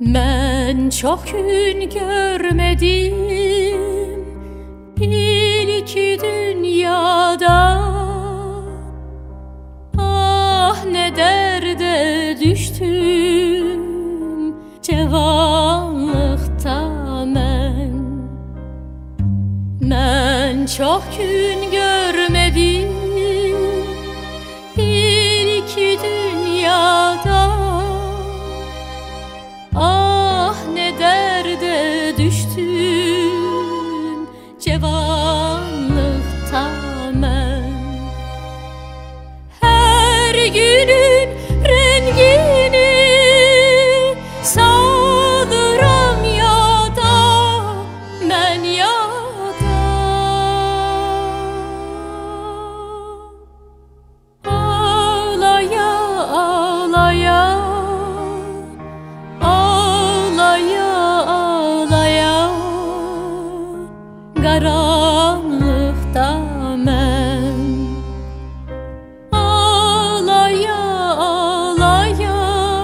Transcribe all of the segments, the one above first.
Ben çok gün görmedim ilki dünyada. Ah ne derde düştüm cevanlıkta ben çok gün görmedim ilki dünyada. Ah ne derde düştüm cevanlıkta ben. Her günün rengini sağdıram yada ben yada. Ağlaya ağlaya ağlaya ağlaya karanlıkta ben. Ağlaya ağlaya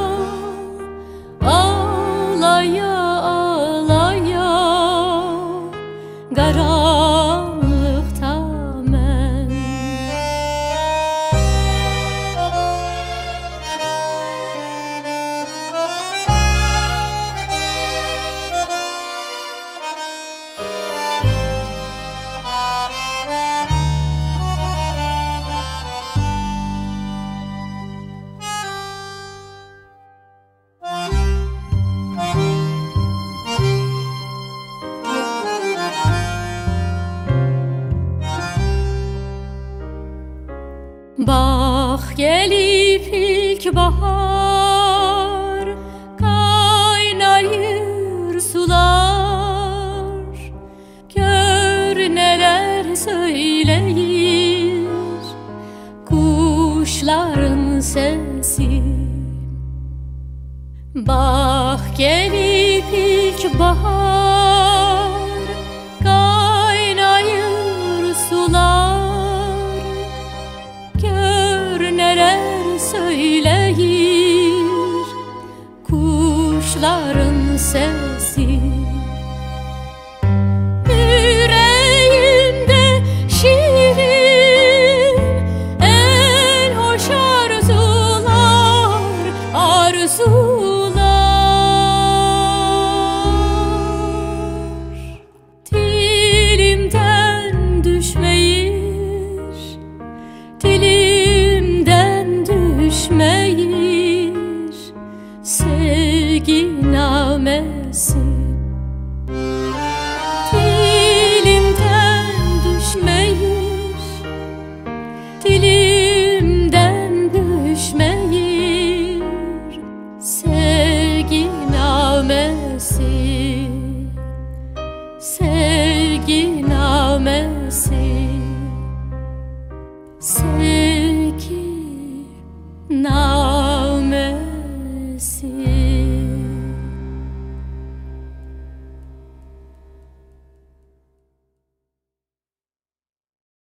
ağlaya ağlaya karanlıkta ben. Bak gelip ilk bahar, kaynayır sular. Gör neler söyleyir kuşların sesi. Bak gelip ilk bahar, kaynayır sular. Neler söyleyir kuşların sesi.